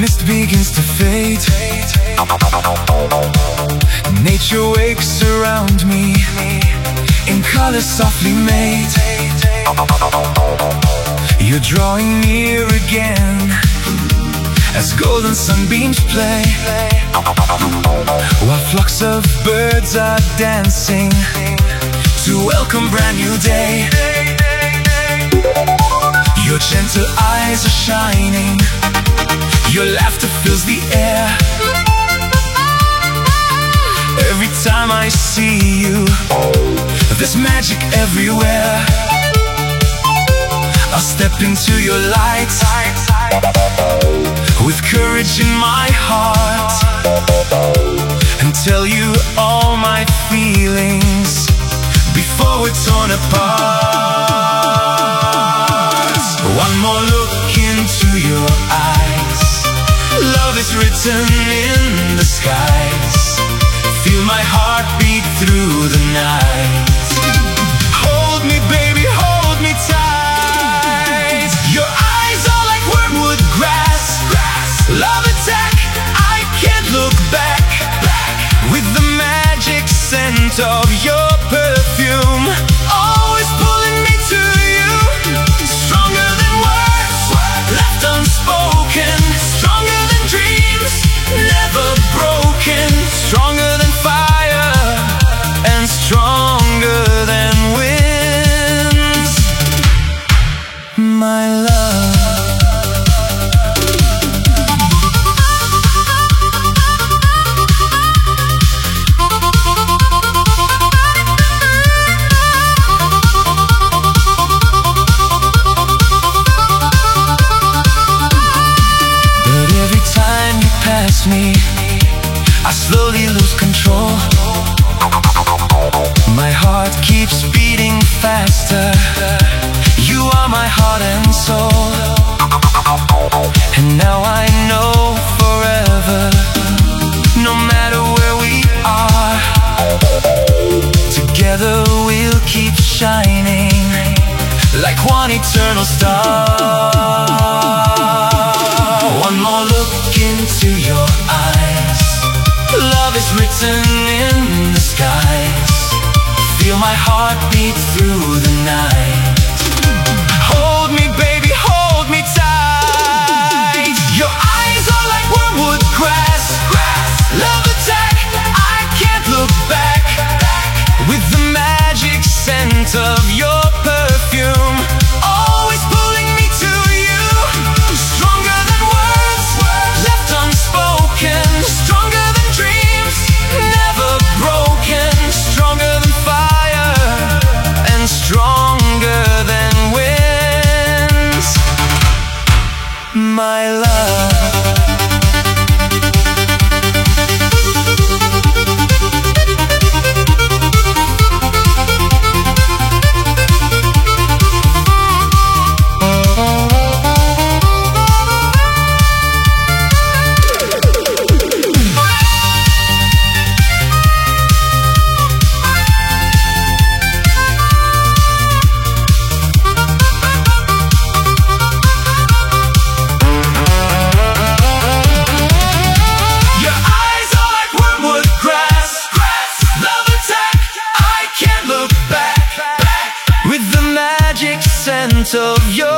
mist begins to fade. Nature wakes around me in colors softly made. You're drawing near again as golden sunbeams play, while flocks of birds are dancing to welcome brand new day. Your gentle eyes are shining, your laughter fills the air. Every time I see you, there's magic everywhere. I'll step into your light with courage in my heart and tell you all my feelings before we're torn apart. One more look into your eyes, love is written in the skies. Feel my heart beat through the night. Hold me, baby, hold me tight. Your eyes are like wormwood grass. Love attack, I can't look back. With the magic scent of your perfume, always pulling me to you. Stronger than words, left unspoken. Stronger than dreams, never broken. Stronger than fire, and stronger than winds. My love. Me, I slowly lose control. My heart keeps beating faster. You are my heart and soul. And now I know forever, no matter where we are, together we'll keep shining like one eternal star. One more look into your eyes, love is written in the skies. Feel my heart beat through the night. Hold me, baby, hold me tight. Your eyes are like wormwood grass. Love attack, I can't look back. With the magic scent of your perfume, always pulling me to you. Stronger than words, left unspoken. Stronger than dreams, never broken. Stronger than fire, and stronger than winds. My love. Of your